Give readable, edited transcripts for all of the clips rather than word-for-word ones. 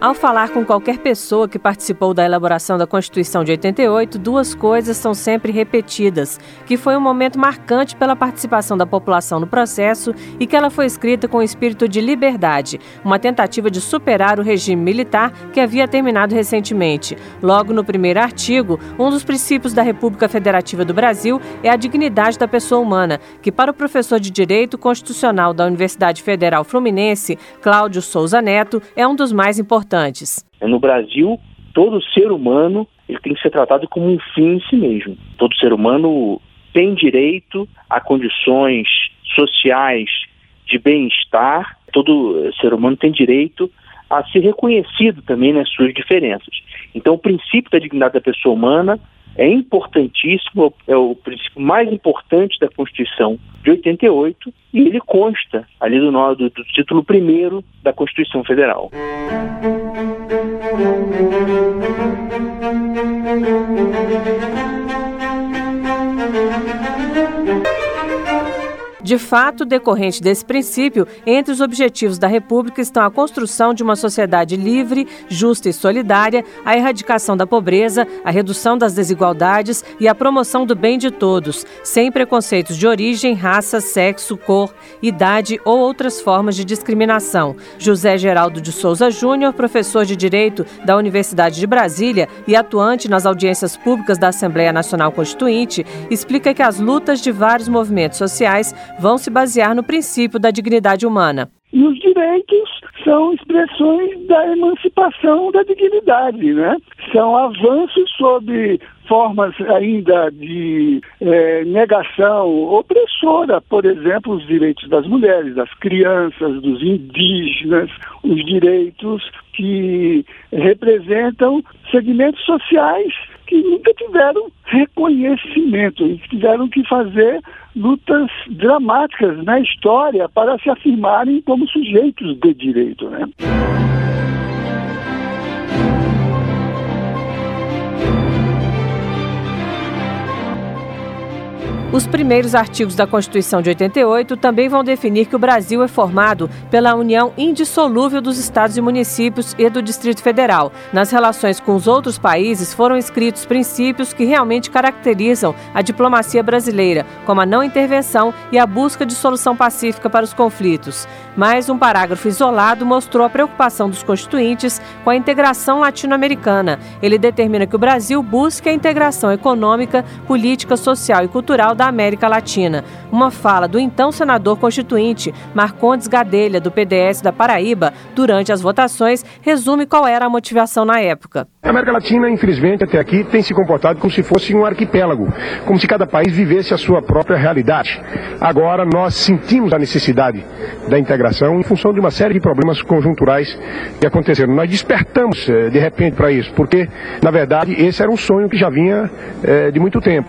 Ao falar com qualquer pessoa que participou da elaboração da Constituição de 88, duas coisas são sempre repetidas, que foi um momento marcante pela participação da população no processo e que ela foi escrita com espírito de liberdade, uma tentativa de superar o regime militar que havia terminado recentemente. Logo no primeiro artigo, um dos princípios da República Federativa do Brasil é a dignidade da pessoa humana, que para o professor de Direito Constitucional da Universidade Federal Fluminense, Cláudio Souza Neto, é um dos mais importantes. No Brasil, todo ser humano ele tem que ser tratado como um fim em si mesmo. Todo ser humano tem direito a condições sociais de bem-estar. Todo ser humano tem direito a ser reconhecido também nas suas diferenças. Então, o princípio da dignidade da pessoa humana é importantíssimo, é o princípio mais importante da Constituição de 88 e ele consta ali do título 1º da Constituição Federal. De fato, decorrente desse princípio, entre os objetivos da República estão a construção de uma sociedade livre, justa e solidária, a erradicação da pobreza, a redução das desigualdades e a promoção do bem de todos, sem preconceitos de origem, raça, sexo, cor, idade ou outras formas de discriminação. José Geraldo de Souza Júnior, professor de Direito da Universidade de Brasília e atuante nas audiências públicas da Assembleia Nacional Constituinte, explica que as lutas de vários movimentos sociais vão se basear no princípio da dignidade humana. E os direitos são expressões da emancipação da dignidade, né? São avanços sobre formas ainda de negação opressora, por exemplo, os direitos das mulheres, das crianças, dos indígenas, os direitos que representam segmentos sociais que nunca tiveram reconhecimento e tiveram que fazer lutas dramáticas na história para se afirmarem como sujeitos de direito, né? Os primeiros artigos da Constituição de 88 também vão definir que o Brasil é formado pela união indissolúvel dos estados e municípios e do Distrito Federal. Nas relações com os outros países foram escritos princípios que realmente caracterizam a diplomacia brasileira, como a não intervenção e a busca de solução pacífica para os conflitos. Mas um parágrafo isolado mostrou a preocupação dos constituintes com a integração latino-americana. Ele determina que o Brasil busque a integração econômica, política, social e cultural da América Latina. Uma fala do então senador constituinte Marcondes Gadelha, do PDS da Paraíba, durante as votações, resume qual era a motivação na época. A América Latina, infelizmente, até aqui, tem se comportado como se fosse um arquipélago, como se cada país vivesse a sua própria realidade. Agora, nós sentimos a necessidade da integração em função de uma série de problemas conjunturais que aconteceram. Nós despertamos, de repente, para isso, porque, na verdade, esse era um sonho que já vinha de muito tempo.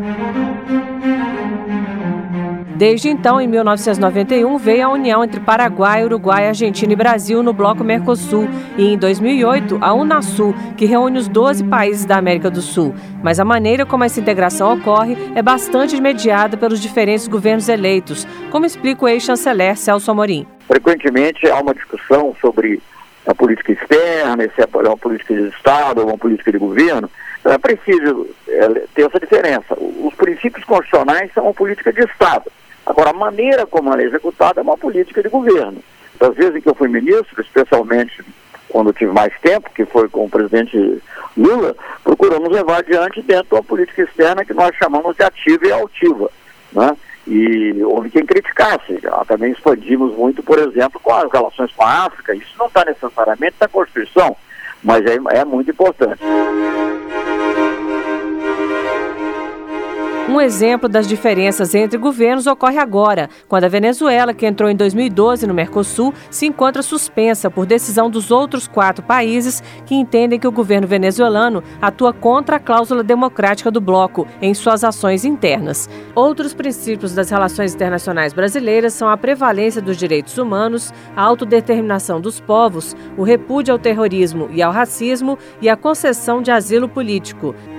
Desde então, em 1991, veio a união entre Paraguai, Uruguai, Argentina e Brasil no bloco Mercosul e, em 2008, a Unasul, que reúne os 12 países da América do Sul. Mas a maneira como essa integração ocorre é bastante mediada pelos diferentes governos eleitos, como explica o ex-chanceler Celso Amorim. Frequentemente há uma discussão sobre a política externa, se é uma política de Estado ou uma política de governo. Então é preciso ter essa diferença. Os princípios constitucionais são uma política de Estado. Agora, a maneira como ela é executada é uma política de governo. Das vezes em que eu fui ministro, especialmente quando eu tive mais tempo, que foi com o presidente Lula, procuramos levar adiante dentro de uma política externa que nós chamamos de ativa e altiva, né? E houve quem criticasse. Também expandimos muito, por exemplo, com as relações com a África. Isso não está necessariamente na Constituição, mas é muito importante. Um exemplo das diferenças entre governos ocorre agora, quando a Venezuela, que entrou em 2012 no Mercosul, se encontra suspensa por decisão dos outros 4 países que entendem que o governo venezuelano atua contra a cláusula democrática do bloco em suas ações internas. Outros princípios das relações internacionais brasileiras são a prevalência dos direitos humanos, a autodeterminação dos povos, o repúdio ao terrorismo e ao racismo e a concessão de asilo político.